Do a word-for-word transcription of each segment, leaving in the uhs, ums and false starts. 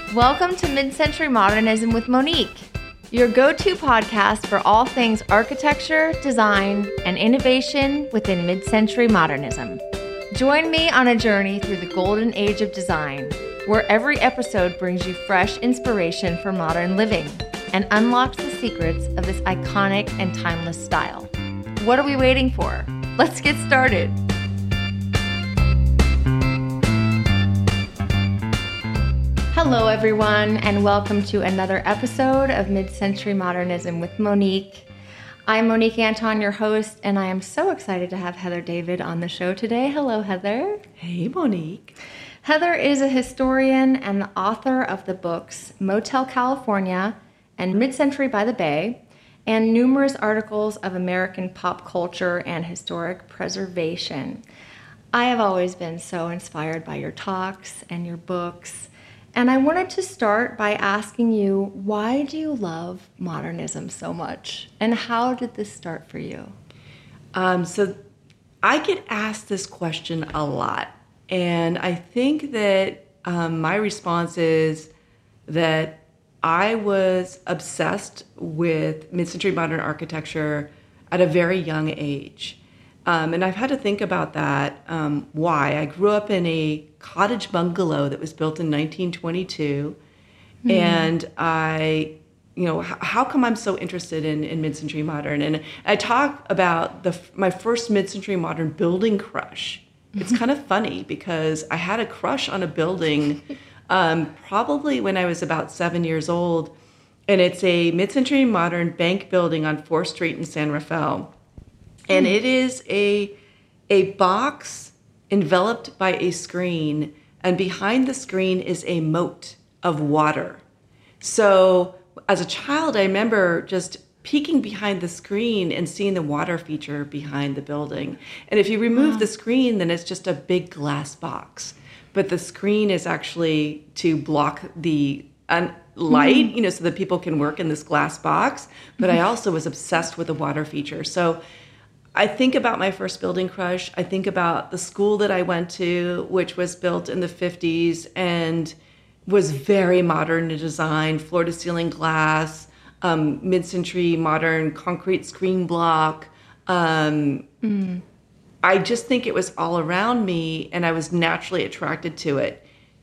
Welcome to Mid-Century Modernism with Monique, your go-to podcast for all things architecture, design, and innovation within mid-century modernism. Join me on a journey through the golden age of design, where every episode brings you fresh inspiration for modern living and unlocks the secrets of this iconic and timeless style. What are we waiting for? Let's get started. Hello, everyone, and welcome to another episode of Mid-Century Modernism with Monique. I'm Monique Anton, your host, and I am so excited to have Heather David on the show today. Hello, Heather. Hey, Monique. Heather is a historian and the author of the books Motel California and Mid-Century by the Bay, and numerous articles of American pop culture and historic preservation. I have always been so inspired by your talks and your books. And I wanted to start by asking you, why do you love modernism so much? And how did this start for you? Um, so I get asked this question a lot. And I think that um, my response is that I was obsessed with mid-century modern architecture at a very young age. Um, and I've had to think about that, um, why. I grew up in a cottage bungalow that was built in nineteen twenty-two. Mm. And I, you know, h- how come I'm so interested in, in mid-century modern? And I talk about the my first mid-century modern building crush. It's kind of funny because I had a crush on a building um, probably when I was about seven years old. And it's a mid-century modern bank building on fourth Street in San Rafael. And it is a a box enveloped by a screen, and behind the screen is a moat of water. So as a child, I remember just peeking behind the screen and seeing the water feature behind the building. And if you remove wow. the screen, then it's just a big glass box. But the screen is actually to block the un- light, mm. you know, so that people can work in this glass box. But I also was obsessed with the water feature. So I think about my first building crush. I think about the school that I went to, which was built in the fifties and was very modern in design, floor-to-ceiling glass, um, mid-century modern concrete screen block. Um, mm. I just think it was all around me, and I was naturally attracted to it.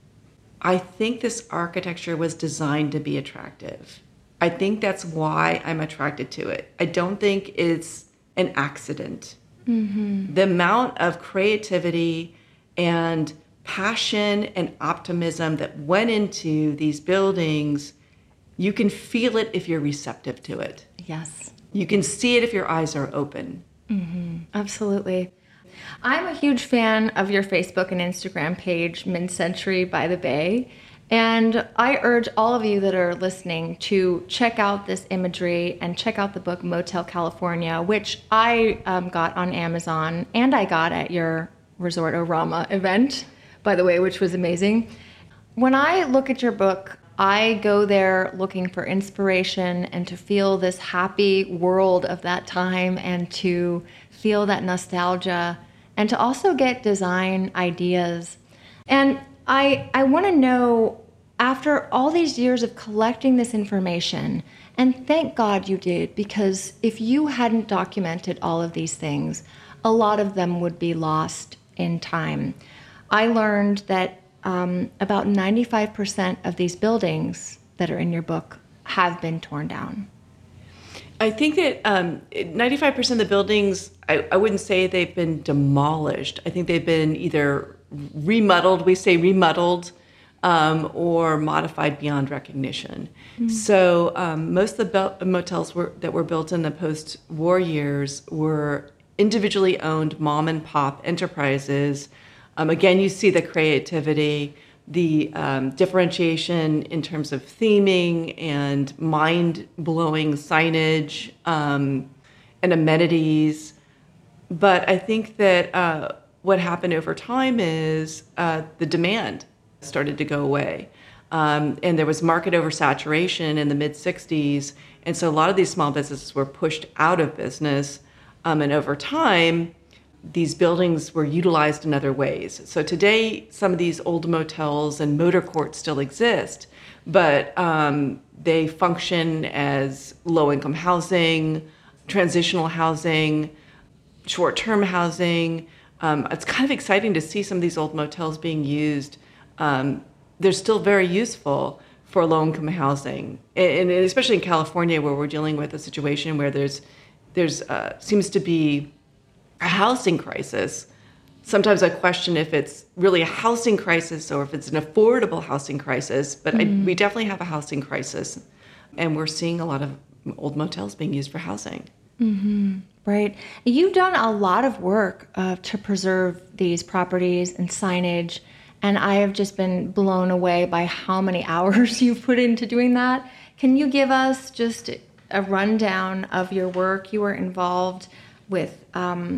I think this architecture was designed to be attractive. I think that's why I'm attracted to it. I don't think it's an accident. Mm-hmm. The amount of creativity and passion and optimism that went into these buildings, you can feel it if you're receptive to it. Yes. You can see it if your eyes are open. Mm-hmm. Absolutely. I'm a huge fan of your Facebook and Instagram page, Mid-Century by the Bay. And I urge all of you that are listening to check out this imagery and check out the book Motel California, which I um, got on Amazon and I got at your Resort-O-Rama event, by the way, which was amazing. When I look at your book, I go there looking for inspiration and to feel this happy world of that time and to feel that nostalgia and to also get design ideas. And I I want to know, after all these years of collecting this information, and thank God you did, because if you hadn't documented all of these things, a lot of them would be lost in time. I learned that um, about ninety-five percent of these buildings that are in your book have been torn down. I think that um, ninety-five percent of the buildings, I, I wouldn't say they've been demolished. I think they've been either remodeled, we say remodeled, um, or modified beyond recognition. Mm-hmm. So um, most of the be- motels were, that were built in the post-war years were individually owned mom and pop enterprises. Um, again, you see the creativity, the um, differentiation in terms of theming and mind-blowing signage um, and amenities. But I think that uh, what happened over time is uh, the demand started to go away. Um, and there was market oversaturation in the mid sixties. And so a lot of these small businesses were pushed out of business. Um, and over time, these buildings were utilized in other ways. So today, some of these old motels and motor courts still exist, but um, they function as low-income housing, transitional housing, short-term housing. Um, it's kind of exciting to see some of these old motels being used. Um, they're still very useful for low-income housing, and, and especially in California, where we're dealing with a situation where there's there's uh, seems to be a housing crisis. Sometimes I question if it's really a housing crisis or if it's an affordable housing crisis, but mm-hmm. I, we definitely have a housing crisis, and we're seeing a lot of old motels being used for housing. Mm-hmm. Right. You've done a lot of work uh, to preserve these properties and signage, and I have just been blown away by how many hours you've put into doing that. Can you give us just a rundown of your work? You were involved with, um,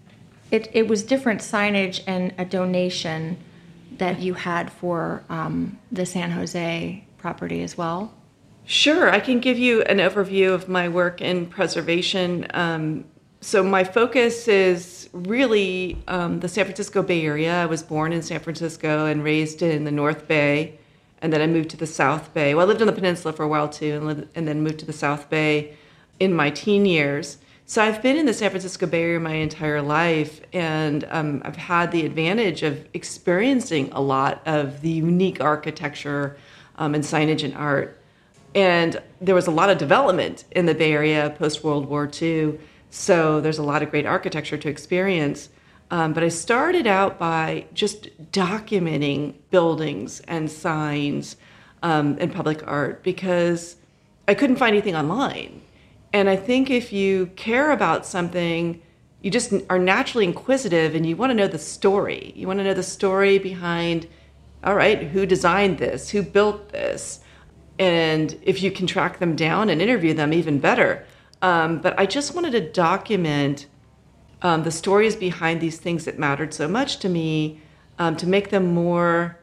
it, it was different signage and a donation that you had for um, the San Jose property as well. Sure, I can give you an overview of my work in preservation. Um, so my focus is really um, the San Francisco Bay Area. I was born in San Francisco and raised in the North Bay, and then I moved to the South Bay. Well, I lived on the peninsula for a while too, and, lived, and then moved to the South Bay in my teen years. So I've been in the San Francisco Bay Area my entire life, and um, I've had the advantage of experiencing a lot of the unique architecture um, and signage and art. And there was a lot of development in the Bay Area post-World War Two, so there's a lot of great architecture to experience. Um, but I started out by just documenting buildings and signs um, and public art because I couldn't find anything online. And I think if you care about something, you just are naturally inquisitive and you want to know the story. You want to know the story behind, all right, who designed this? Who built this? And if you can track them down and interview them, even better. Um, but I just wanted to document um, the stories behind these things that mattered so much to me, um, to make them more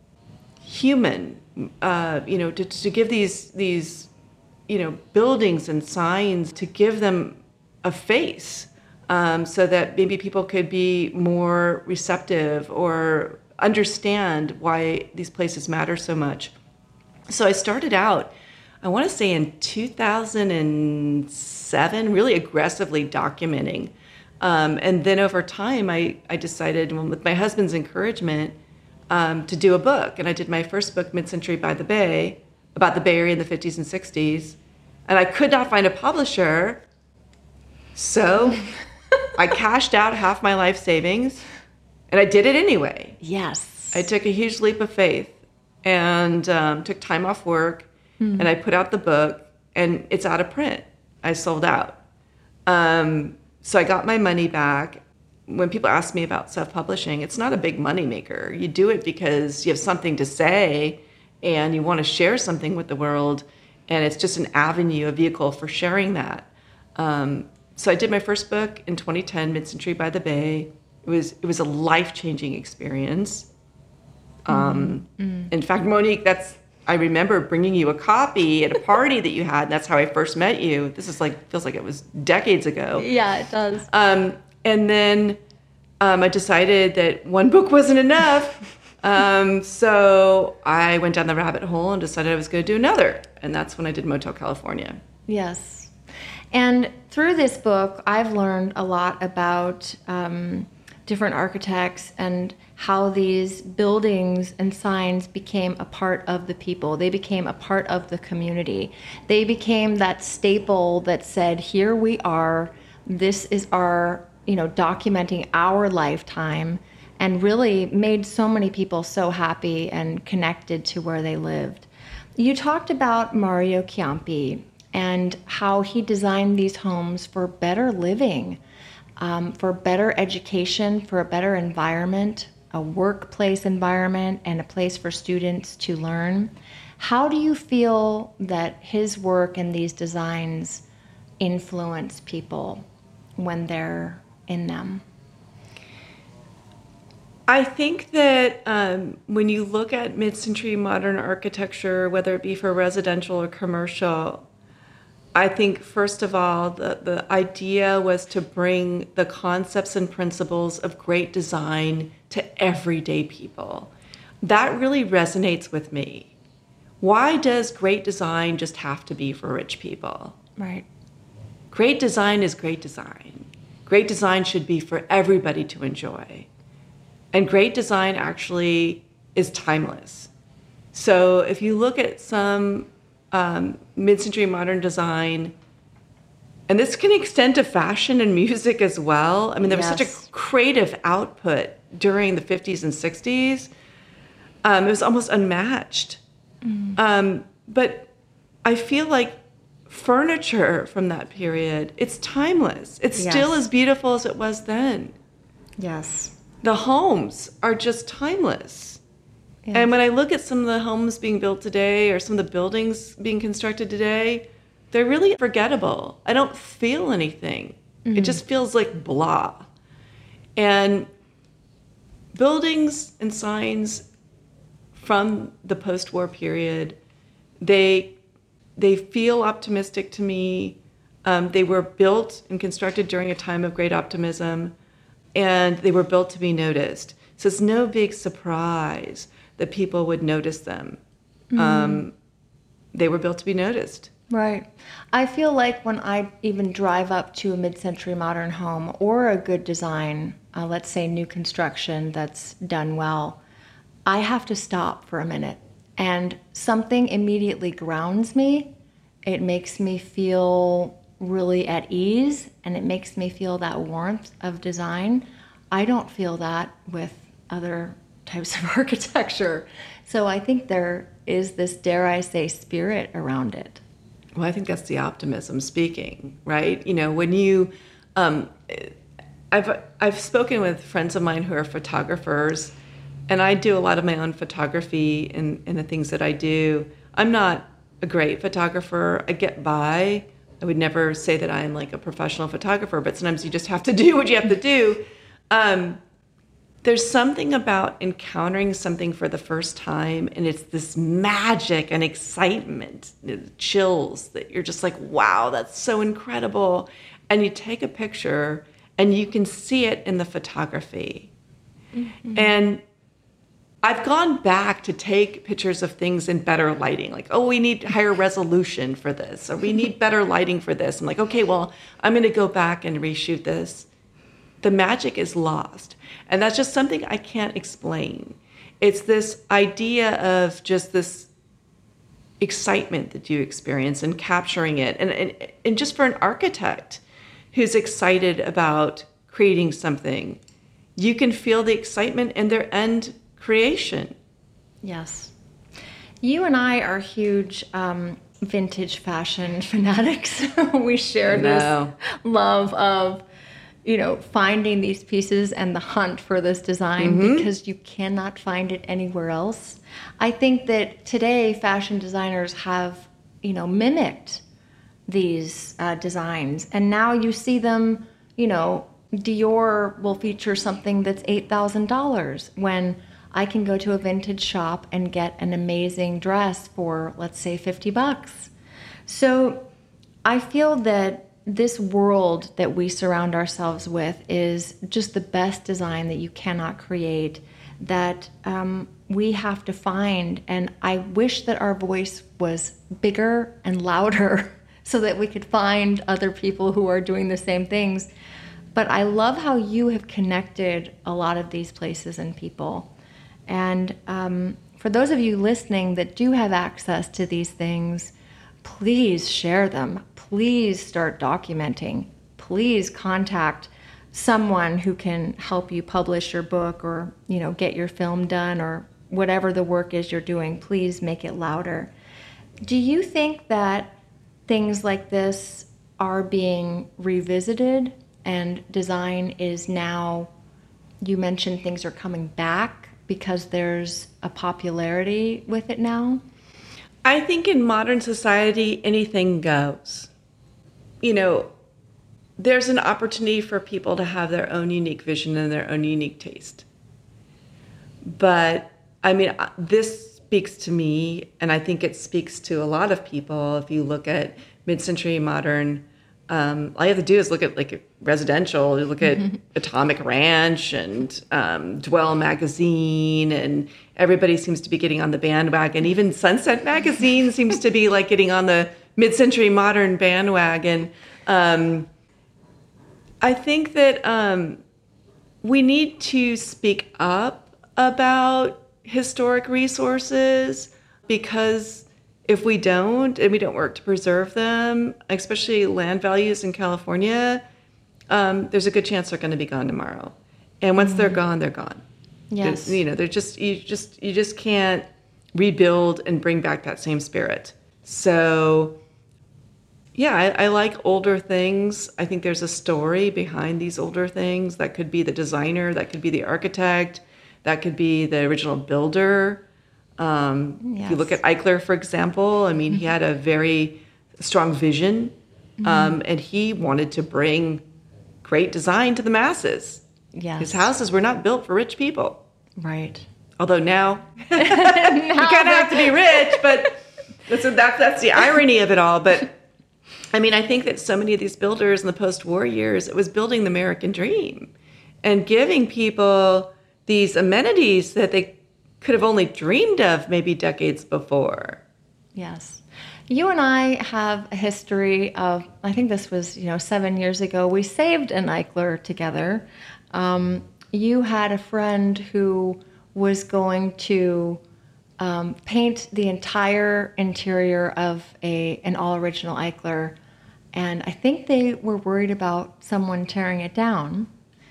human. Uh, you know, to, to give these these you know buildings and signs, to give them a face, um, so that maybe people could be more receptive or understand why these places matter so much. So I started out, I want to say in two thousand seven, really aggressively documenting. Um, and then over time, I, I decided, with my husband's encouragement, um, to do a book. And I did my first book, Mid-Century by the Bay, about the Bay Area in the fifties and sixties. And I could not find a publisher. So I cashed out half my life savings, and I did it anyway. Yes. I took a huge leap of faith. And um, took time off work, mm. and I put out the book, and it's out of print. I sold out. Um, so I got my money back. When people ask me about self-publishing, it's not a big money maker. You do it because you have something to say, and you want to share something with the world, and it's just an avenue, a vehicle for sharing that. Um, so I did my first book in twenty ten, Mid-Century by the Bay. It was it was a life-changing experience. Um, mm. In fact, Monique, that's, I remember bringing you a copy at a party that you had, and that's how I first met you. This is like, feels like it was decades ago. Yeah, it does. Um, and then um, I decided that one book wasn't enough. um, so I went down the rabbit hole and decided I was going to do another. And that's when I did Motel California. Yes. And through this book, I've learned a lot about um, different architects and how these buildings and signs became a part of the people. They became a part of the community. They became that staple that said, here we are, this is our, you know, documenting our lifetime, and really made so many people so happy and connected to where they lived. You talked about Mario Ciampi and how he designed these homes for better living, um, for better education, for a better environment, a workplace environment, and a place for students to learn. How do you feel that his work and these designs influence people when they're in them? I think that um, when you look at mid-century modern architecture, whether it be for residential or commercial, I think, first of all, the, the idea was to bring the concepts and principles of great design to everyday people. That really resonates with me. Why does great design just have to be for rich people? Right. Great design is great design. Great design should be for everybody to enjoy. And great design actually is timeless. So if you look at some um, mid-century modern design, and this can extend to fashion and music as well. I mean, there was Yes. such a creative output during the fifties and sixties. Um, it was almost unmatched. Mm. Um, but I feel like furniture from that period, it's timeless. It's Yes. still as beautiful as it was then. Yes. The homes are just timeless. Yes. And when I look at some of the homes being built today or some of the buildings being constructed today, they're really forgettable. I don't feel anything. Mm-hmm. It just feels like blah. And buildings and signs from the post-war period, they they feel optimistic to me. Um, they were built and constructed during a time of great optimism, and they were built to be noticed. So it's no big surprise that people would notice them. Mm. Um, they were built to be noticed. Right. I feel like when I even drive up to a mid-century modern home or a good design, uh, let's say new construction that's done well, I have to stop for a minute. And something immediately grounds me. It makes me feel really at ease, and it makes me feel that warmth of design. I don't feel that with other types of architecture. So I think there is this, dare I say, spirit around it. Well, I think that's the optimism speaking, right? You know, when you, um, I've I've spoken with friends of mine who are photographers, and I do a lot of my own photography in, in the things that I do. I'm not a great photographer. I get by. I would never say that I'm like a professional photographer, but sometimes you just have to do what you have to do. Um, There's something about encountering something for the first time, and it's this magic and excitement, chills that you're just like, wow, that's so incredible. And you take a picture, and you can see it in the photography. Mm-hmm. And I've gone back to take pictures of things in better lighting, like, oh, we need higher resolution for this, or we need better lighting for this. I'm like, okay, well, I'm going to go back and reshoot this. The magic is lost. And that's just something I can't explain. It's this idea of just this excitement that you experience and capturing it. And, and, and just for an architect who's excited about creating something, you can feel the excitement in their end creation. Yes. You and I are huge um, vintage fashion fanatics. We share this love of, you know, finding these pieces and the hunt for this design, mm-hmm. because you cannot find it anywhere else. I think that today fashion designers have, you know, mimicked these uh, designs, and now you see them, you know, Dior will feature something that's eight thousand dollars when I can go to a vintage shop and get an amazing dress for, let's say, fifty bucks. So I feel that this world that we surround ourselves with is just the best design that you cannot create, that um, we have to find. And I wish that our voice was bigger and louder so that we could find other people who are doing the same things. But I love how you have connected a lot of these places and people. And um, for those of you listening that do have access to these things, please share them. Please start documenting. Please contact someone who can help you publish your book, or, you know, get your film done, or whatever the work is you're doing. Please make it louder. Do you think that things like this are being revisited, and design is now, you mentioned things are coming back because there's a popularity with it now? I think in modern society, anything goes. You know, there's an opportunity for people to have their own unique vision and their own unique taste. But I mean, this speaks to me, and I think it speaks to a lot of people. If you look at mid-century modern, um, all you have to do is look at like residential. You look at Atomic Ranch and um, Dwell magazine, and everybody seems to be getting on the bandwagon. Even Sunset magazine seems to be like getting on the mid-century modern bandwagon. Um, I think that um, we need to speak up about historic resources, because if we don't, and we don't work to preserve them, especially land values in California, um, there's a good chance they're going to be gone tomorrow. And once mm-hmm. they're gone, they're gone. Yes. They're, you know, they're just you just you just can't rebuild and bring back that same spirit. So, yeah, I, I like older things. I think there's a story behind these older things. That could be the designer, that could be the architect, that could be the original builder. Um, yes. If you look at Eichler, for example, I mean, mm-hmm. he had a very strong vision, mm-hmm. um, and he wanted to bring great design to the masses. Yes. His houses were not built for rich people. Right. Although now, now you kind of have to be rich, but that's, that, that's the irony of it all. But I mean, I think that so many of these builders in the post-war years, it was building the American dream and giving people these amenities that they could have only dreamed of maybe decades before. Yes. You and I have a history of, I think this was, you know, seven years ago, we saved an Eichler together. Um, you had a friend who was going to um, paint the entire interior of a an all-original Eichler, and I think they were worried about someone tearing it down.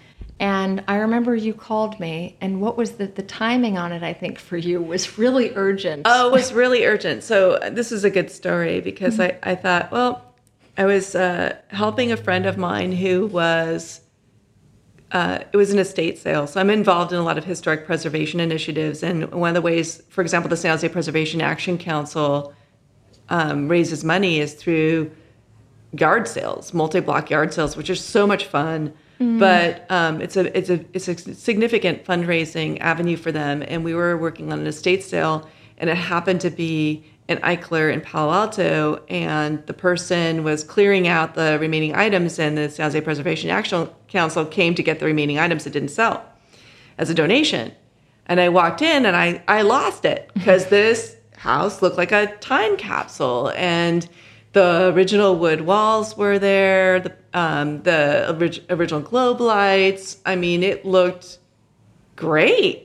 And I remember you called me, and what was the, the timing on it, I think, for you was really urgent. Oh, it was really urgent. So this is a good story because mm-hmm. I, I thought, well, I was uh, helping a friend of mine who was, uh, it was an estate sale. So I'm involved in a lot of historic preservation initiatives. And one of the ways, for example, the San Jose Preservation Action Council um, raises money is through yard sales, multi-block yard sales, which are so much fun. Mm. But um, it's a it's a it's a significant fundraising avenue for them. And we were working on an estate sale, and it happened to be an Eichler in Palo Alto, and the person was clearing out the remaining items, and the San Jose Preservation Action Council came to get the remaining items that didn't sell as a donation. And I walked in, and I I lost it because this house looked like a time capsule, and the original wood walls were there, the um, the orig- original globe lights. I mean, it looked great.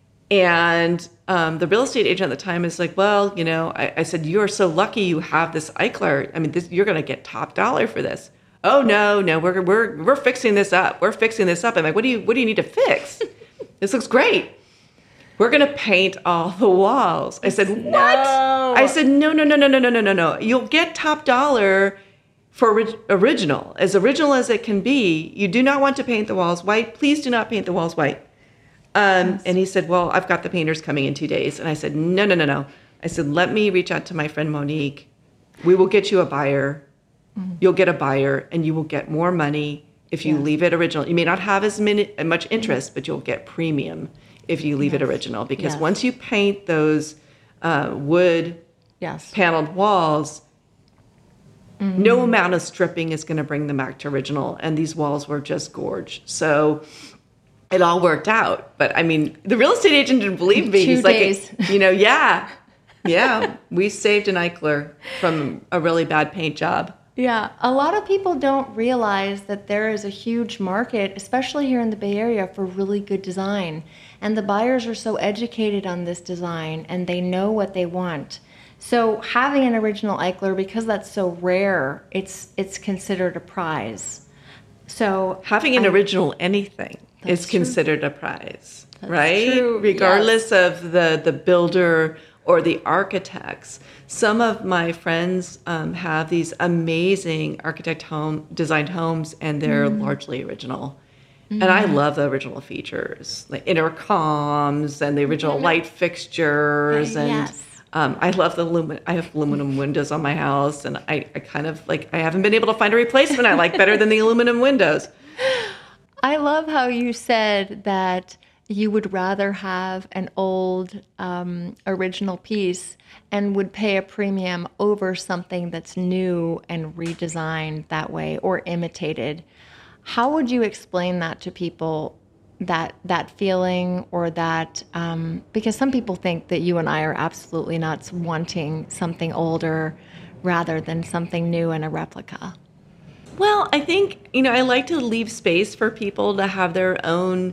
And um, the real estate agent at the time is like, well, you know, I, I said, you're so lucky you have this Eichler. I mean, this, you're going to get top dollar for this. Oh, no, no, we're we're we're fixing this up. We're fixing this up. I'm like, what do you what do you need to fix? This looks great. We're going to paint all the walls. I said, what? No. I said, no, no, no, no, no, no, no, no, no. You'll get top dollar for orig- original, as original as it can be. You do not want to paint the walls white. Please do not paint the walls white. Um, yes. And he said, well, I've got the painters coming in two days. And I said, no, no, no, no. I said, let me reach out to my friend Monique. We will get you a buyer. Mm-hmm. You'll get a buyer, and you will get more money if you yes. leave it original. You may not have as many, much interest, but you'll get premium if you leave yes. it original. Because yes. once you paint those uh, wood yes. paneled walls, mm-hmm. no amount of stripping is going to bring them back to original. And these walls were just gorge. So it all worked out. But I mean, the real estate agent didn't believe me. Two He's days. like, you know, yeah, yeah, we saved an Eichler from a really bad paint job. Yeah, a lot of people don't realize that there is a huge market, especially here in the Bay Area, for really good design. And the buyers are so educated on this design, and they know what they want. So having an original Eichler, because that's so rare, it's it's considered a prize. So having an I, original anything is true. considered a prize, that's right? True. Regardless yes. of the, the builder or the architects. Some of my friends um, have these amazing architect home designed homes, and they're mm. largely original. Mm. And I love the original features, like intercoms and the original light fixtures. Uh, and yes. um, I love the aluminum. I have aluminum windows on my house, and I, I kind of like, I haven't been able to find a replacement I like better than the aluminum windows. I love how you said that you would rather have an old um, original piece and would pay a premium over something that's new and redesigned that way or imitated. How would you explain that to people, that that feeling or that, um, because some people think that you and I are absolutely nuts wanting something older rather than something new and a replica. Well, I think, you know, I like to leave space for people to have their own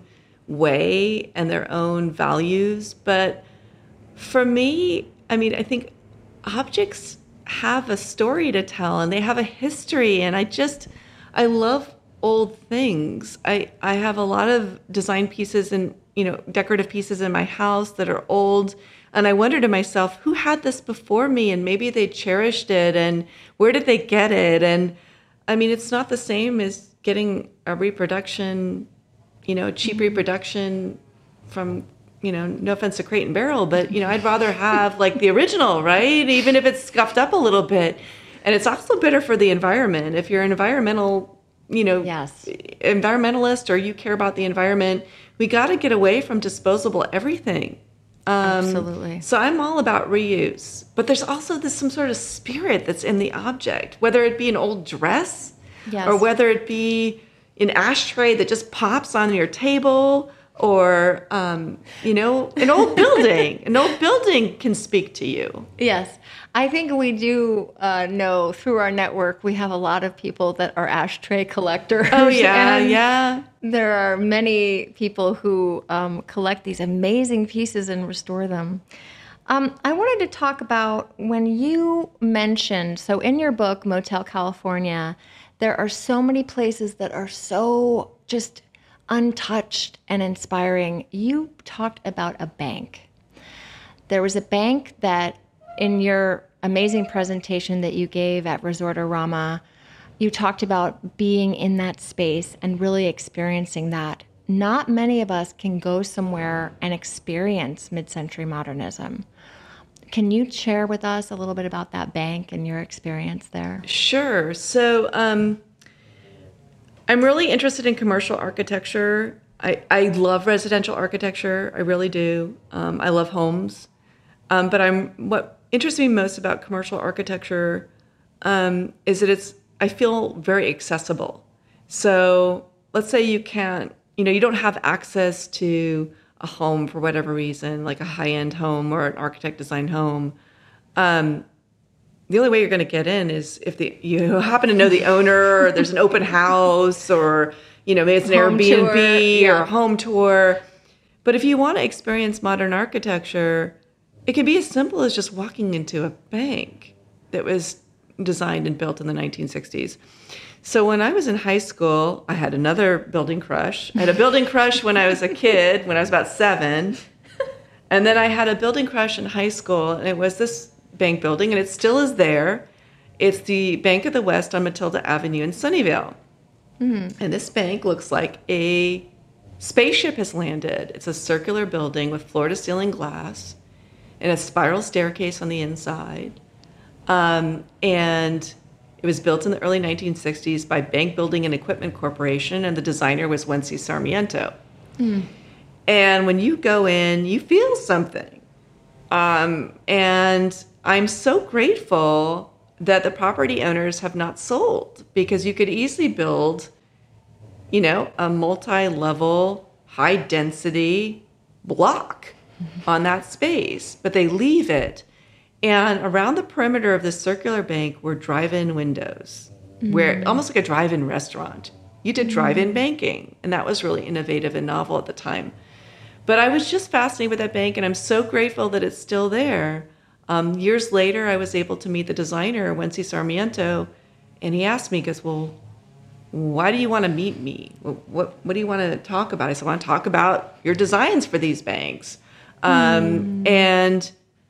way and their own values. But for me, I mean, I think objects have a story to tell and they have a history. And I just, I love old things. I, I have a lot of design pieces and, you know, decorative pieces in my house that are old. And I wonder to myself, who had this before me? And maybe they cherished it. And where did they get it? And I mean, it's not the same as getting a reproduction, you know, cheap reproduction from, you know, no offense to Crate and Barrel, but, you know, I'd rather have like the original, right? Even if it's scuffed up a little bit. And it's also better for the environment. If you're an environmental, you know, yes. environmentalist or you care about the environment, we got to get away from disposable everything. Um, Absolutely. So I'm all about reuse, but there's also this some sort of spirit that's in the object, whether it be an old dress Yes. or whether it be an ashtray that just pops on your table or, um, you know, an old building. An old building can speak to you. Yes. I think we do uh, know through our network, we have a lot of people that are ashtray collectors. Oh, yeah, and yeah. There are many people who um, collect these amazing pieces and restore them. Um, I wanted to talk about when you mentioned, so in your book, Motel California, there are so many places that are so just untouched and inspiring. You talked about a bank. There was a bank that in your amazing presentation that you gave at Resortorama, you talked about being in that space and really experiencing that. Not many of us can go somewhere and experience mid-century modernism. Can you share with us a little bit about that bank and your experience there? Sure. So um, I'm really interested in commercial architecture. I, I love residential architecture. I really do. Um, I love homes. Um, but I'm what interests me most about commercial architecture um, is that it's, I feel very accessible. So let's say you can't, you know, you don't have access to a home for whatever reason, like a high-end home or an architect designed home. Um, the only way you're going to get in is if the you happen to know the owner, or there's an open house, or, you know, maybe it's an Home Airbnb tour, yeah. or a home tour. But if you want to experience modern architecture, it can be as simple as just walking into a bank that was designed and built in the nineteen sixties. So when I was in high school, I had another building crush. I had a building crush when I was a kid, when I was about seven. And then I had a building crush in high school, and it was this bank building, and it still is there. It's the Bank of the West on Matilda Avenue in Sunnyvale. Mm. And this bank looks like a spaceship has landed. It's a circular building with floor-to-ceiling glass and a spiral staircase on the inside. Um, and it was built in the early nineteen sixties by Bank Building and Equipment Corporation, and the designer was Wency Sarmiento. Mm. And when you go in, you feel something. Um, and I'm so grateful that the property owners have not sold, because you could easily build, you know, a multi-level, high-density block mm-hmm. on that space, but they leave it. And around the perimeter of this circular bank were drive-in windows, mm. where almost like a drive-in restaurant. You did drive-in mm. banking, and that was really innovative and novel at the time. But I was just fascinated with that bank, and I'm so grateful that it's still there. Um, years later, I was able to meet the designer, Wency Sarmiento, and he asked me, he goes, well, why do you want to meet me? What, what, what do you want to talk about? I said, I want to talk about your designs for these banks. Um, mm. And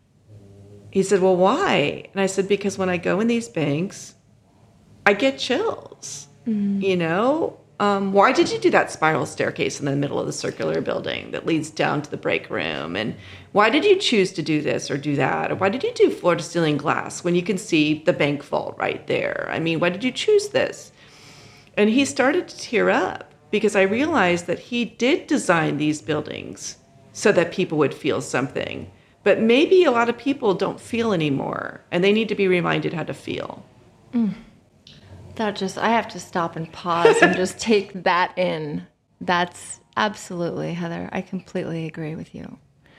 he said, well, why? And I said, because when I go in these banks, I get chills, mm. you know? Um, why did you do that spiral staircase in the middle of the circular building that leads down to the break room? And why did you choose to do this or do that? Or why did you do floor-to-ceiling glass when you can see the bank vault right there? I mean, why did you choose this? And he started to tear up because I realized that he did design these buildings so that people would feel something. But maybe a lot of people don't feel anymore, and they need to be reminded how to feel. Mm. That just, I have to stop and pause and just take that in. That's absolutely, Heather, I completely agree with you.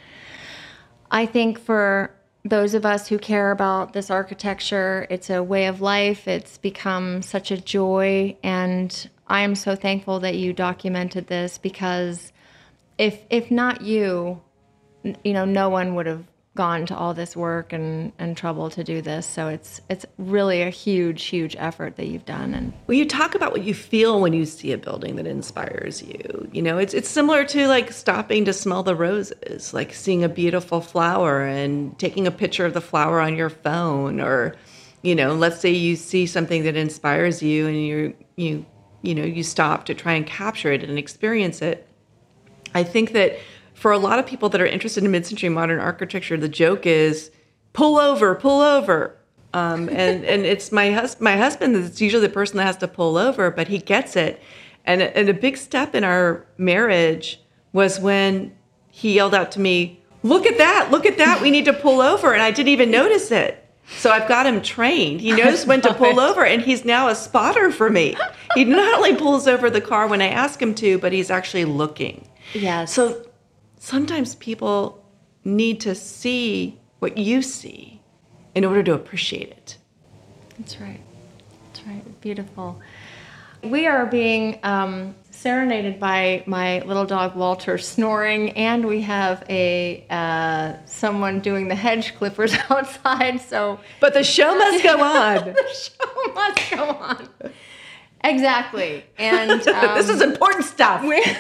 I think for those of us who care about this architecture, it's a way of life. It's become such a joy, and I am so thankful that you documented this, because if if not you, you know, no one would have gone to all this work and, and trouble to do this. So it's it's really a huge, huge effort that you've done. And well, you talk about what you feel when you see a building that inspires you. You know, it's it's similar to like stopping to smell the roses, like seeing a beautiful flower and taking a picture of the flower on your phone, or, you know, let's say you see something that inspires you and you you you know, you stop to try and capture it and experience it. I think that for a lot of people that are interested in mid-century modern architecture, the joke is pull over, pull over. Um, and, and it's my, hus- my husband that's usually the person that has to pull over, but he gets it. And, and a big step in our marriage was when he yelled out to me, look at that, look at that, we need to pull over. And I didn't even notice it. So I've got him trained. He knows when to pull over, and he's now a spotter for me. He not only pulls over the car when I ask him to, but he's actually looking. Yes. So sometimes people need to see what you see in order to appreciate it. That's right. That's right. Beautiful. We are being um, serenaded by my little dog Walter snoring, and we have a uh, someone doing the hedge clippers outside. So, but the show must go on. The show must go on. Exactly. And um, this is important stuff.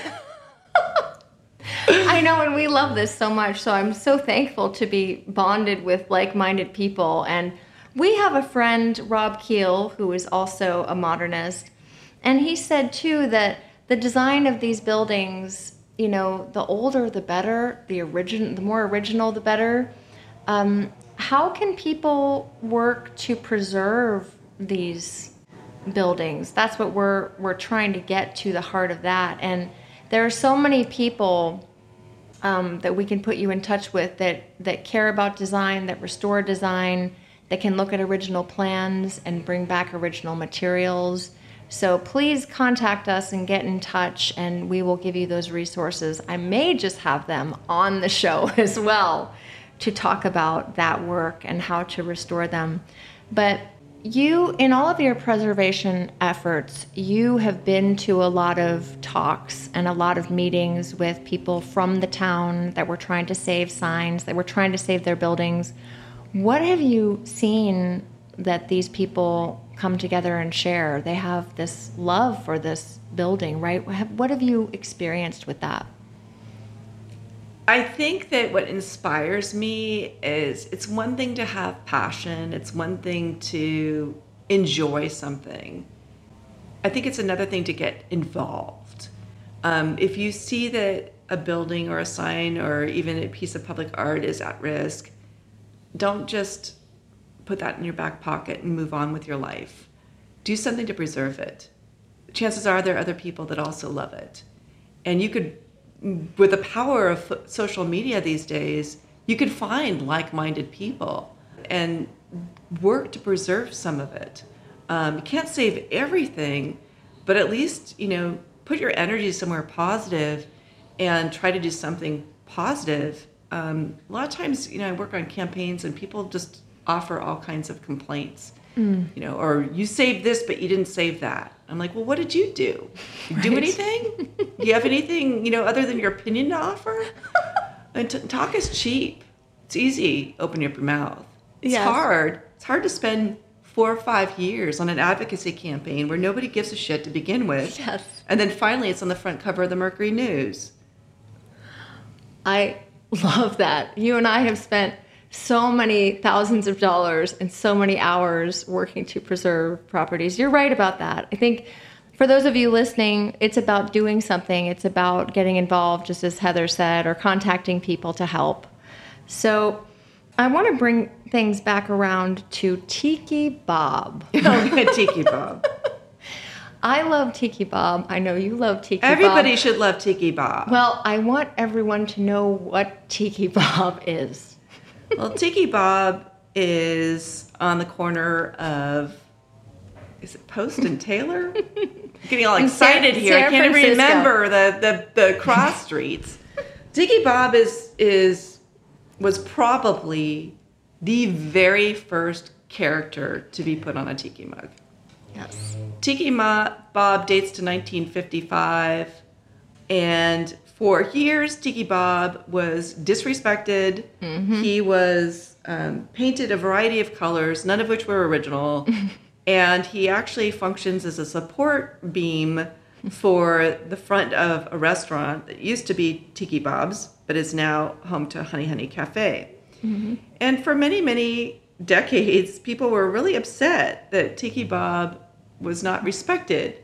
I know, and we love this so much, so I'm so thankful to be bonded with like-minded people. And we have a friend, Rob Keel, who is also a modernist, and he said, too, that the design of these buildings, you know, the older the better, the origin, the more original the better. Um, how can people work to preserve these buildings? That's what we're we're trying to get to the heart of that. And there are so many people um, that we can put you in touch with that, that care about design, that restore design, that can look at original plans and bring back original materials. So please contact us and get in touch, and we will give you those resources. I may just have them on the show as well to talk about that work and how to restore them. But you, in all of your preservation efforts, you have been to a lot of talks and a lot of meetings with people from the town that were trying to save signs, that were trying to save their buildings. What have you seen that these people come together and share? They have this love for this building, right? What have you experienced with that? I think that what inspires me is, it's one thing to have passion. It's one thing to enjoy something. I think it's another thing to get involved. Um, if you see that a building or a sign or even a piece of public art is at risk, don't just put that in your back pocket and move on with your life. Do something to preserve it. Chances are there are other people that also love it. And you could, with the power of social media these days, you could find like-minded people and work to preserve some of it. Um, you can't save everything, but at least, you know, put your energy somewhere positive and try to do something positive. Um, a lot of times, you know, I work on campaigns and people just offer all kinds of complaints, mm. you know, or you saved this, but you didn't save that. I'm like, well, what did you do? You do right. anything? Do you have anything, you know, other than your opinion to offer? And t- talk is cheap. It's easy. Open up your mouth. It's yes. hard. It's hard to spend four or five years on an advocacy campaign where nobody gives a shit to begin with. Yes. And then finally it's on the front cover of the Mercury News. I love that. You and I have spent so many thousands of dollars and so many hours working to preserve properties. You're right about that. I think for those of you listening, it's about doing something. It's about getting involved, just as Heather said, or contacting people to help. So I want to bring things back around to Tiki Bob. Oh, Tiki Bob. I love Tiki Bob. I know you love Tiki Bob. Everybody should love Tiki Bob. Well, I want everyone to know what Tiki Bob is. Well, Tiki Bob is on the corner of, is it Post and Taylor? I'm getting all excited San, here. San I can't Francisco. even remember the, the, the cross streets. Tiki Bob is is was probably the very first character to be put on a tiki mug. Yes. Tiki Ma- Bob dates to nineteen fifty-five, and for years, Tiki Bob was disrespected. Mm-hmm. He was um, painted a variety of colors, none of which were original, and he actually functions as a support beam for the front of a restaurant that used to be Tiki Bob's, but is now home to Honey Honey Cafe. Mm-hmm. And for many, many decades, people were really upset that Tiki Bob was not respected.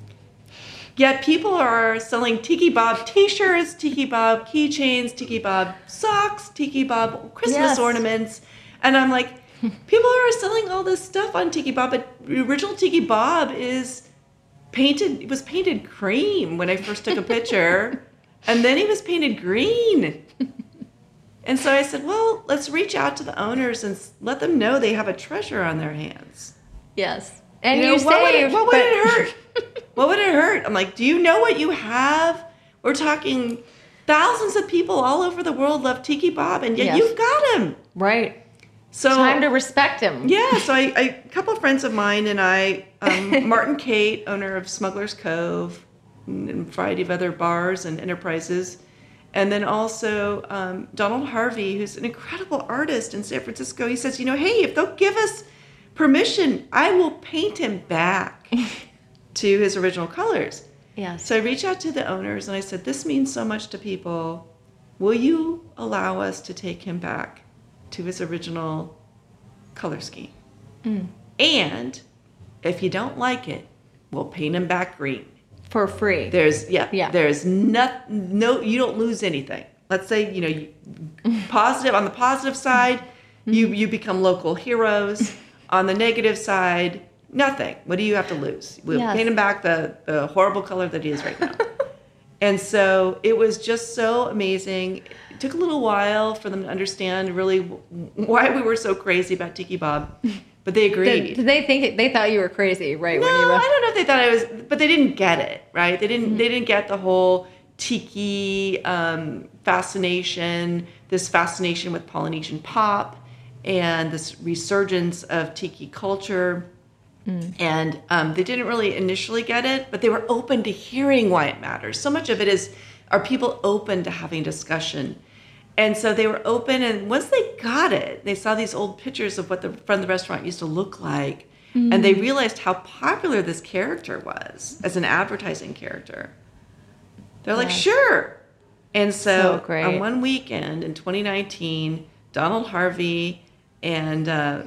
Yet people are selling Tiki Bob t-shirts, Tiki Bob keychains, Tiki Bob socks, Tiki Bob Christmas Yes. ornaments. And I'm like, people are selling all this stuff on Tiki Bob, but the original Tiki Bob is painted, it was painted cream when I first took a picture. And then he was painted green. And so I said, well, let's reach out to the owners and let them know they have a treasure on their hands. Yes. And You you, know, what would it- saved. what would but- it hurt? What would it hurt? I'm like, do you know what you have? We're talking thousands of people all over the world love Tiki Bob, and yet Yes. you've got him. Right. So Time to respect him. yeah, so I, I, a couple of friends of mine and I, um, Martin Kate, owner of Smuggler's Cove, and a variety of other bars and enterprises, and then also um, Donald Harvey, who's an incredible artist in San Francisco. He says, you know, hey, if they'll give us permission, I will paint him back to his original colors. Yes. So I reached out to the owners and I said, this means so much to people. Will you allow us to take him back to his original color scheme? Mm. And if you don't like it, we'll paint him back green. For free. There's, yeah, Yeah. there's not, no, you don't lose anything. Let's say, you know, you, positive, on the positive side, you, you become local heroes. On the negative side, nothing. What do you have to lose? We'll Yes. paint him back the, the horrible color that he is right now. And so it was just so amazing. It took a little while for them to understand really why we were so crazy about Tiki Bob, but they agreed. Did, did they think it, they thought you were crazy, right? No, when you I were, don't know if they thought I was, but they didn't get it, right? They didn't. They didn't get the whole tiki um, fascination, this fascination with Polynesian pop, and this resurgence of tiki culture. Mm. And um, they didn't really initially get it, but they were open to hearing why it matters. So much of it is, are people open to having discussion? And so they were open, and once they got it, they saw these old pictures of what the front of the restaurant used to look like, mm. and they realized how popular this character was as an advertising character. They're like, Yeah. sure. And so, So great. on one weekend in twenty nineteen, Donald Harvey and uh,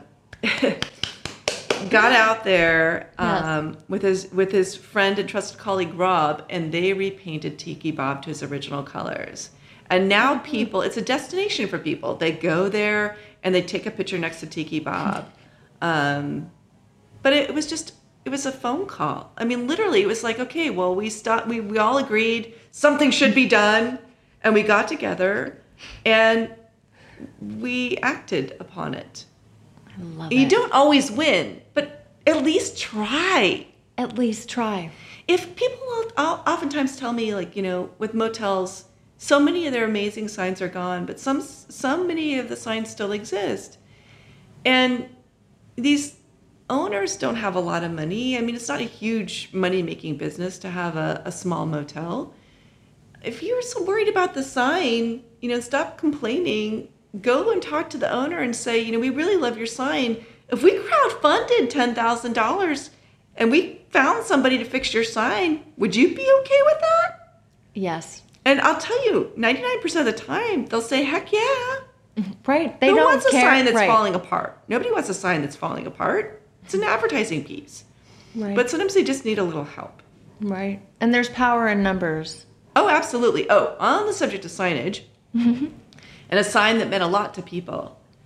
got out there um, Yes. with his with his friend and trusted colleague Rob, and they repainted Tiki Bob to his original colors. And now people, it's a destination for people. They go there and they take a picture next to Tiki Bob. Um, but it, it was just, it was a phone call. I mean, literally, it was like, okay, well, we stopped, we, we all agreed something should be done. And we got together and we acted upon it. I love You it. don't always win, but at least try. At least try. If people will oftentimes tell me, like, you know, with motels, so many of their amazing signs are gone, but some, so many of the signs still exist. And these owners don't have a lot of money. I mean, it's not a huge money-making business to have a, a small motel. If you're so worried about the sign, you know, stop complaining. Go and talk to the owner and say, you know, we really love your sign. If we crowdfunded ten thousand dollars and we found somebody to fix your sign, would you be okay with that? Yes. And I'll tell you, ninety-nine percent of the time, they'll say, heck yeah. Right. They Who don't wants a care. sign that's right. falling apart? Nobody wants a sign that's falling apart. It's an advertising piece. Right. But sometimes they just need a little help. Right. And there's power in numbers. Oh, absolutely. Oh, on the subject of signage, and a sign that meant a lot to people.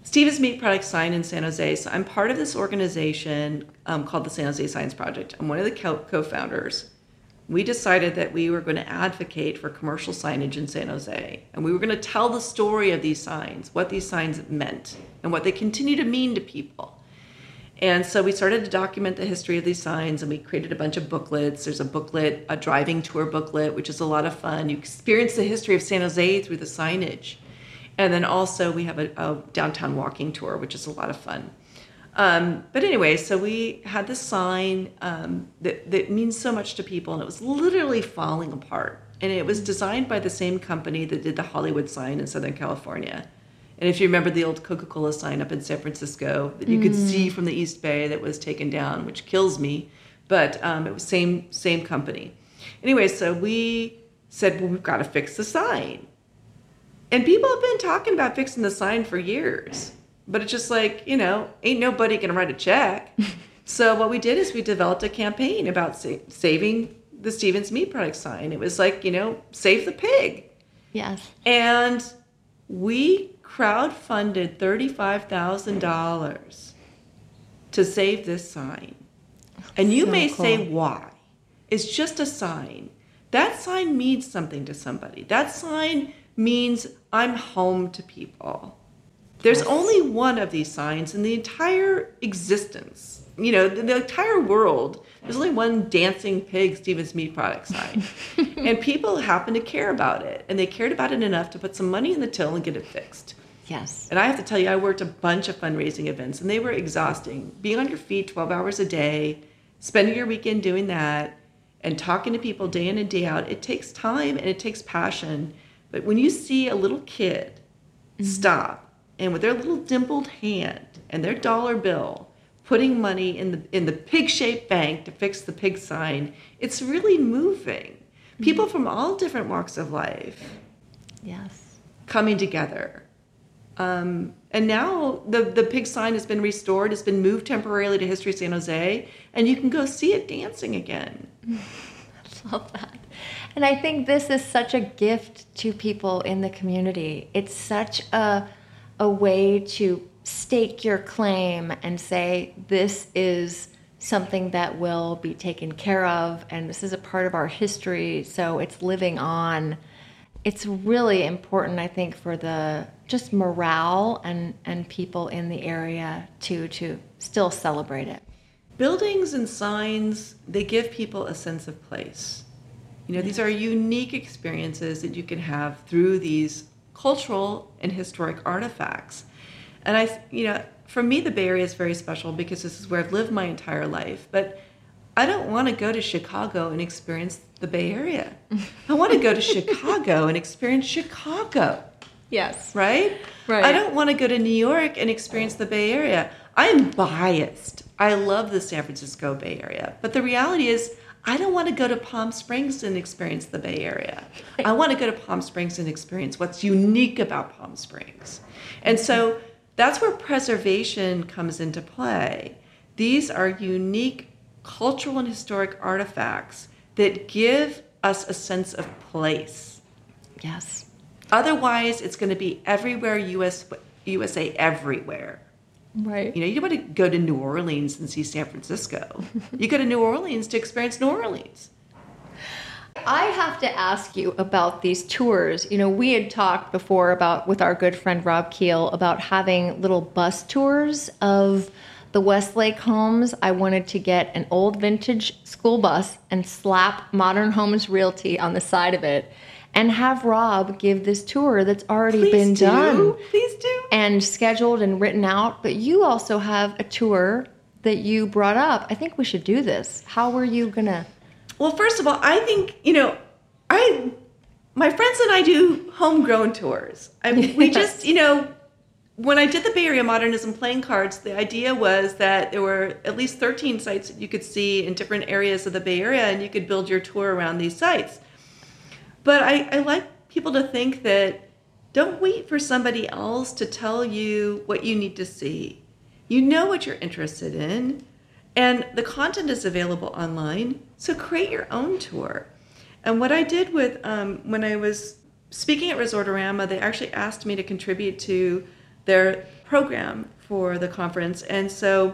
Stevens Meat Products sign in San Jose. So I'm part of this organization um, called the San Jose Signs Project. I'm one of the co- co-founders. We decided that we were going to advocate for commercial signage in San Jose. And we were going to tell the story of these signs, what these signs meant, and what they continue to mean to people. And so we started to document the history of these signs, and we created a bunch of booklets. There's a booklet, a driving tour booklet, which is a lot of fun. You experience the history of San Jose through the signage. And then also we have a, a downtown walking tour, which is a lot of fun. Um, but anyway, so we had this sign um, that, that means so much to people, and it was literally falling apart. And it was designed by the same company that did the Hollywood sign in Southern California. And if you remember the old Coca-Cola sign up in San Francisco that you mm. could see from the East Bay that was taken down, which kills me, but um, it was same same company. Anyway, so we said, well, we've got to fix the sign. And people have been talking about fixing the sign for years. But it's just like, you know, ain't nobody going to write a check. So what we did is we developed a campaign about sa- saving the Stevens Meat Products sign. It was like, you know, save the pig. Yes. And we crowdfunded thirty-five thousand dollars to save this sign. And you So may cool. say, why? It's just a sign. That sign means something to somebody. That sign means I'm home to people. There's Yes. only one of these signs in the entire existence. You know, the, the entire world. There's only one dancing pig Stevens Meat Products sign. And people happen to care about it. And they cared about it enough to put some money in the till and get it fixed. Yes. And I have to tell you, I worked a bunch of fundraising events, and they were exhausting. Being on your feet twelve hours a day, spending your weekend doing that, and talking to people day in and day out, it takes time and it takes passion. But when you see a little kid mm-hmm. stop, and with their little dimpled hand and their dollar bill, putting money in the in the pig-shaped bank to fix the pig sign, it's really moving. Mm-hmm. People from all different walks of life, yes, coming together. Um, and now the, the pig sign has been restored. It's been moved temporarily to History San Jose, and you can go see it dancing again. I love that. And I think this is such a gift to people in the community. It's such a a way to stake your claim and say, this is something that will be taken care of, and this is a part of our history, so it's living on. It's really important, I think, for the just morale and, and people in the area to, to still celebrate it. Buildings and signs, they give people a sense of place. You know, these are unique experiences that you can have through these cultural and historic artifacts. And I, you know, for me, the Bay Area is very special because this is where I've lived my entire life. But I don't want to go to Chicago and experience the Bay Area. I want to go to Chicago and experience Chicago. Yes. Right? Right. I don't want to go to New York and experience the Bay Area. I'm biased. I love the San Francisco Bay Area. But the reality is, I don't want to go to Palm Springs and experience the Bay Area. I want to go to Palm Springs and experience what's unique about Palm Springs. And so that's where preservation comes into play. These are unique cultural and historic artifacts that give us a sense of place. Yes. Otherwise, it's going to be everywhere, U S, U S A everywhere. Right. You know, you don't want to go to New Orleans and see San Francisco. You go to New Orleans to experience New Orleans. I have to ask you about these tours. You know, we had talked before about, with our good friend Rob Keel, about having little bus tours of the Westlake homes. I wanted to get an old vintage school bus and slap Modern Homes Realty on the side of it and have Rob give this tour that's already Please been do. done. Please do. And scheduled and written out. But you also have a tour that you brought up. I think we should do this. How were you going to... Well, first of all, I think, you know, I, my friends and I do homegrown tours. I mean, we just, you know, when I did the Bay Area Modernism playing cards, the idea was that there were at least thirteen sites that you could see in different areas of the Bay Area, and you could build your tour around these sites. But I, I like people to think that don't wait for somebody else to tell you what you need to see. You know what you're interested in, and the content is available online, so create your own tour. And what I did with, um, when I was speaking at Resortorama, they actually asked me to contribute to their program for the conference. And so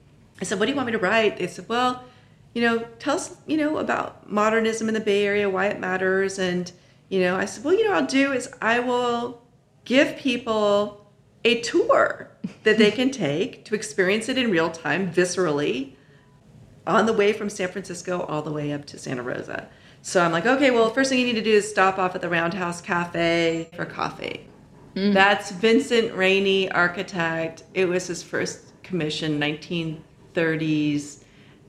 I said, what do you want me to write? They said, well, you know, tell us, you know, about modernism in the Bay Area, why it matters. And, you know, I said, well, you know, what I'll do is I will give people a tour that they can take to experience it in real time, viscerally, on the way from San Francisco all the way up to Santa Rosa. So I'm like, okay, well, the first thing you need to do is stop off at the Roundhouse Cafe for coffee. Mm. That's Vincent Rainey, architect. It was his first commission, nineteen thirties.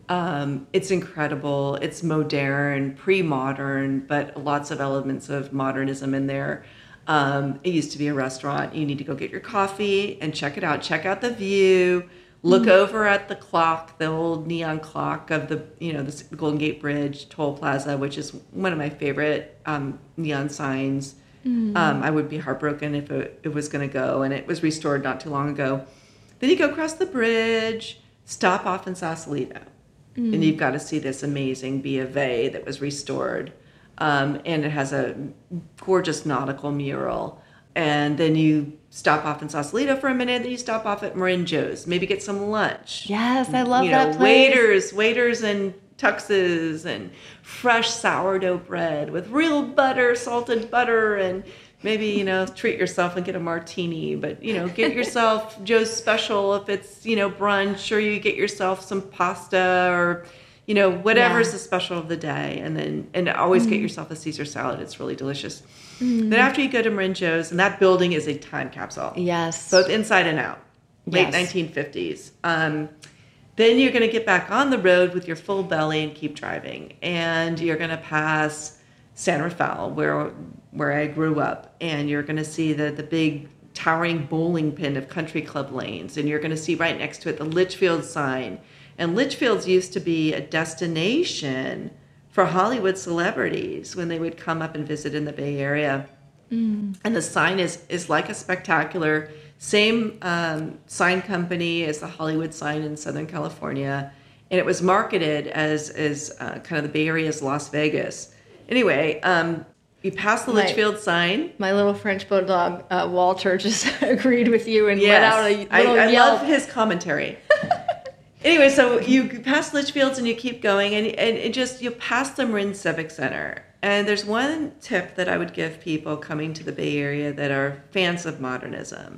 Um, it's incredible. It's modern, pre-modern, but lots of elements of modernism in there. Um, it used to be a restaurant. You need to go get your coffee and check it out. Check out the view. Look mm. over at the clock, the old neon clock of the, you know, the Golden Gate Bridge Toll Plaza, which is one of my favorite um, neon signs. Mm. Um, I would be heartbroken if it, it was going to go, and it was restored not too long ago. Then you go across the bridge, stop off in Sausalito, mm. and you've got to see this amazing B of A that was restored. Um, and it has a gorgeous nautical mural. And then you stop off in Sausalito for a minute, then you stop off at Marin Joe's, maybe get some lunch. Yes, I love you know, that place. Waiters, waiters in tuxes and fresh sourdough bread with real butter, salted butter, and maybe, you know, treat yourself and get a martini. But, you know, get yourself Joe's Special if it's, you know, brunch, or you get yourself some pasta, or, you know, whatever's yeah. the special of the day. And then, and always mm. get yourself a Caesar salad. It's really delicious. Mm. Then after you go to Marin Joe's, and that building is a time capsule. Yes. Both inside and out. Late yes. nineteen fifties. Um, then you're going to get back on the road with your full belly and keep driving. And you're going to pass San Rafael, where where I grew up. And you're going to see the, the big towering bowling pin of Country Club Lanes. And you're going to see right next to it the Litchfield sign. And Litchfield's used to be a destination for Hollywood celebrities when they would come up and visit in the Bay Area. Mm. And the sign is is like a spectacular, same um, sign company as the Hollywood sign in Southern California. And it was marketed as, as uh, kind of the Bay Area's Las Vegas. Anyway, um, you pass the my, Litchfield sign. My little French bulldog, uh, Walter, just agreed with you and yes, let out a little I, I yelp. love his commentary. Anyway, so you pass Litchfields and you keep going, and, and it just, you pass the Marin Civic Center. And there's one tip that I would give people coming to the Bay Area that are fans of modernism.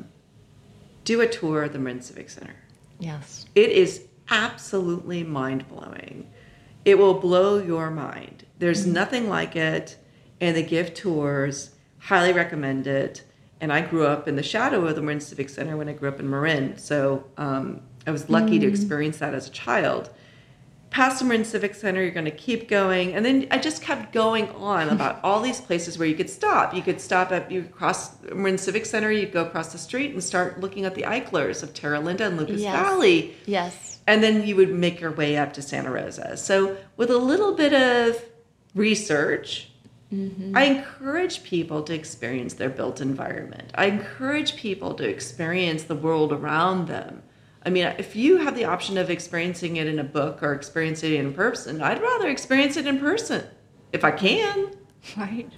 Do a tour of the Marin Civic Center. Yes. It is absolutely mind-blowing. It will blow your mind. There's mm-hmm. nothing like it, and they give tours. Highly recommend it. And I grew up in the shadow of the Marin Civic Center when I grew up in Marin. So, um, I was lucky mm. to experience that as a child. Past the Marin Civic Center, you're going to keep going. And then I just kept going on about all these places where you could stop. You could stop at, you cross Marin Civic Center, you'd go across the street and start looking at the Eichlers of Terra Linda and Lucas yes. Valley. Yes. And then you would make your way up to Santa Rosa. So with a little bit of research, mm-hmm. I encourage people to experience their built environment. I encourage people to experience the world around them. I mean, if you have the option of experiencing it in a book or experiencing it in person, I'd rather experience it in person if I can. Right.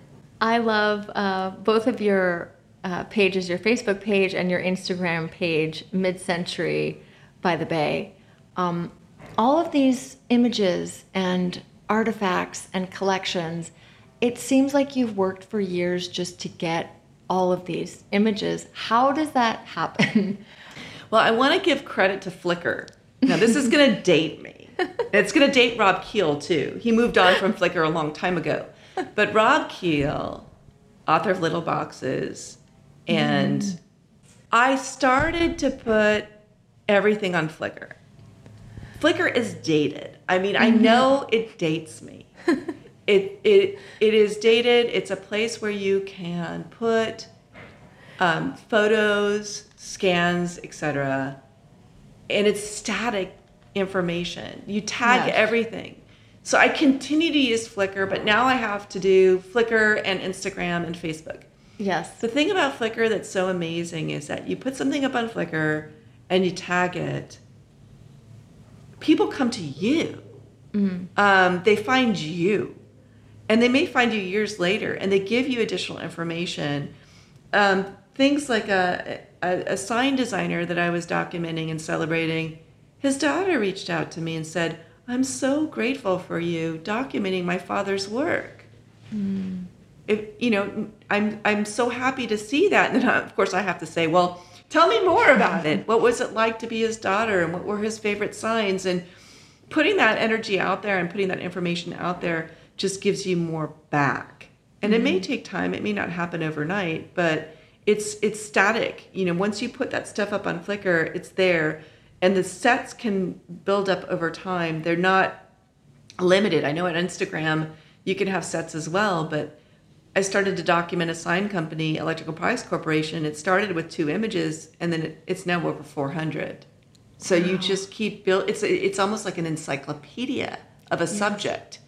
I love uh, both of your uh, pages, your Facebook page and your Instagram page, Mid-Century by the Bay. Um, all of these images and artifacts and collections, it seems like you've worked for years just to get all of these images. How does that happen? Well, I want to give credit to Flickr. Now, this is going to date me. It's going to date Rob Keel, too. He moved on from Flickr a long time ago. But Rob Keel, author of Little Boxes, and mm. I started to put everything on Flickr. Flickr is dated. I mean, I know it dates me. It it It is dated. It's a place where you can put um, photos, scans, et cetera, and it's static information. You tag yes. everything. So I continue to use Flickr, but now I have to do Flickr and Instagram and Facebook. Yes. The thing about Flickr that's so amazing is that you put something up on Flickr and you tag it. People come to you. Mm-hmm. Um, they find you. And they may find you years later, and they give you additional information. Um, things like a... a, a sign designer that I was documenting and celebrating, his daughter reached out to me and said, I'm so grateful for you documenting my father's work. Mm. If, you know, I'm I'm so happy to see that. And then, of course, I have to say, well, tell me more about it. What was it like to be his daughter, and what were his favorite signs? And putting that energy out there and putting that information out there just gives you more back. And mm-hmm. it may take time. It may not happen overnight, but it's it's static. You know, once you put that stuff up on Flickr, it's there. And the sets can build up over time. They're not limited. I know on Instagram, you can have sets as well, but I started to document a sign company, Electrical Products Corporation. It started with two images, and then it, it's now over four hundred. So wow. you just keep build. It's it's almost like an encyclopedia of a yes. subject.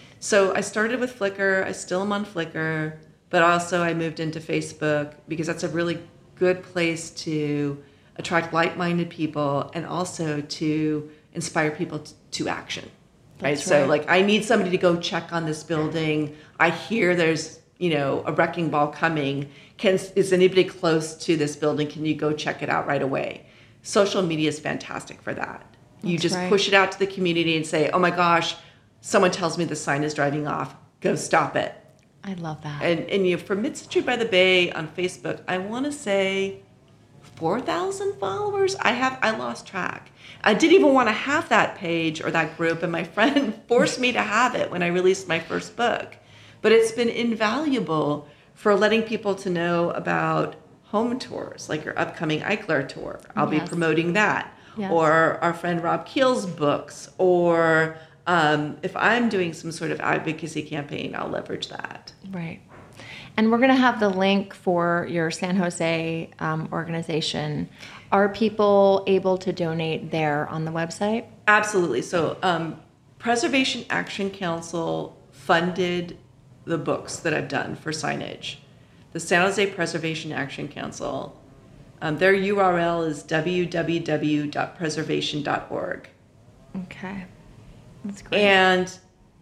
So I started with Flickr. I still am on Flickr, but also I moved into Facebook because that's a really good place to attract like-minded people and also to inspire people t- to action. Right? right. So like, I need somebody to go check on this building. I hear there's, you know, a wrecking ball coming. Can, is anybody close to this building? Can you go check it out right away? Social media is fantastic for that. That's you just right. push it out to the community and say, oh my gosh, someone tells me the sign is driving off. Go stop it. I love that. And, and you know, for Mid-Century by the Bay on Facebook, I want to say four thousand followers. I have, I lost track. I didn't even want to have that page or that group, and my friend forced me to have it when I released my first book. But it's been invaluable for letting people to know about home tours, like your upcoming Eichler tour. I'll yes. be promoting that. Yes. Or our friend Rob Keel's books. Or um, if I'm doing some sort of advocacy campaign, I'll leverage that. Right. And we're going to have the link for your San Jose um, organization. Are people able to donate there on the website? Absolutely. So um, Preservation Action Council funded the books that I've done for signage. The San Jose Preservation Action Council, um, their U R L is w w w dot preservation dot org. Okay. That's great. And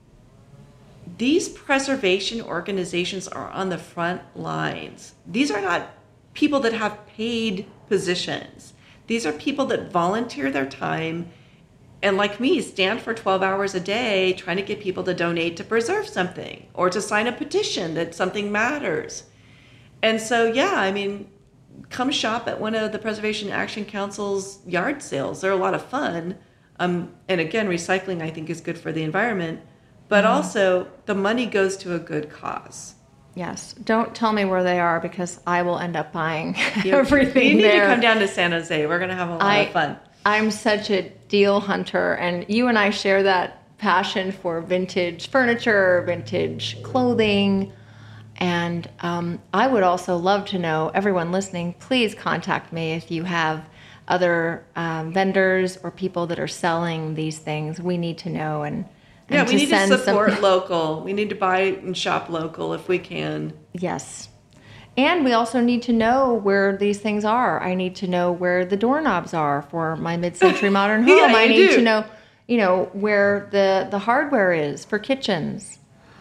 these preservation organizations are on the front lines. These are not people that have paid positions. These are people that volunteer their time and, like me, stand for twelve hours a day trying to get people to donate to preserve something or to sign a petition that something matters. And so, yeah, I mean, come shop at one of the Preservation Action Council's yard sales. They're a lot of fun. Um, and again, recycling, I think, is good for the environment. But mm-hmm. also, the money goes to a good cause. Yes. Don't tell me where they are because I will end up buying everything You need there. to come down to San Jose. We're going to have a lot I, of fun. I'm such a deal hunter, and you and I share that passion for vintage furniture, vintage clothing. And um, I would also love to know, everyone listening, please contact me if you have other um, vendors or people that are selling these things. We need to know. And Yeah, and we to need to support some... local. We need to buy and shop local if we can. Yes. And we also need to know where these things are. I need to know where the doorknobs are for my mid-century modern home. yeah, I need do. to know, you know, where the, the hardware is for kitchens.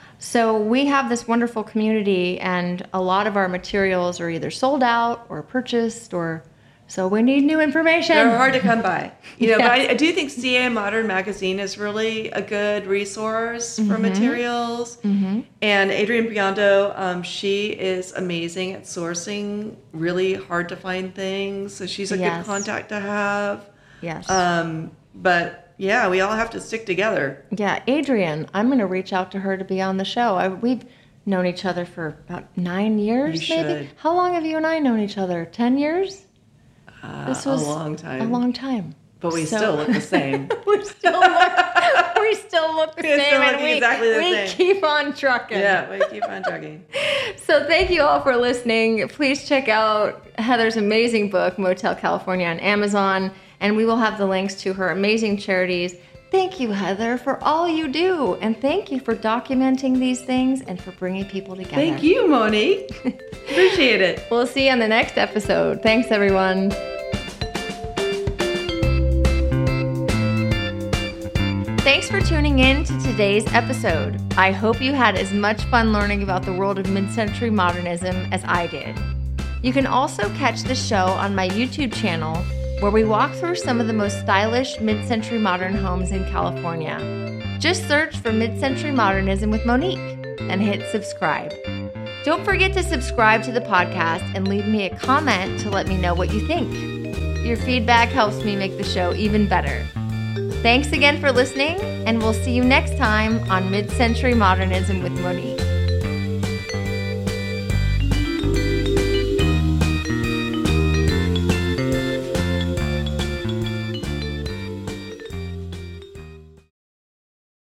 So we have this wonderful community, and a lot of our materials are either sold out or purchased, or so we need new information. They're hard to come by. You know, yes. but I, I do think C A Modern Magazine is really a good resource for mm-hmm. materials. Mm-hmm. And Adrienne Biondo, um, she is amazing at sourcing really hard to find things. So she's a yes. good contact to have. Yes. Um, but yeah, we all have to stick together. Yeah, Adrienne, I'm going to reach out to her to be on the show. I, we've known each other for about nine years, you maybe. Should. How long have you and I known each other? Ten years? Uh, this was a long time. A long time. But we so, still look the same. we still look. We still look the we same, still look and we, exactly the we same. keep on trucking. Yeah, we keep on trucking. So thank you all for listening. Please check out Heather's amazing book, Motel California, on Amazon, and we will have the links to her amazing charities. Thank you, Heather, for all you do, and thank you for documenting these things and for bringing people together. Thank you, Monique. Appreciate it. We'll see you on the next episode. Thanks, everyone. Thanks for tuning in to today's episode. I hope you had as much fun learning about the world of mid-century modernism as I did. You can also catch the show on my YouTube channel, where we walk through some of the most stylish mid-century modern homes in California. Just search for Mid-Century Modernism with Monique and hit subscribe. Don't forget to subscribe to the podcast and leave me a comment to let me know what you think. Your feedback helps me make the show even better. Thanks again for listening, and we'll see you next time on Mid-Century Modernism with Monique.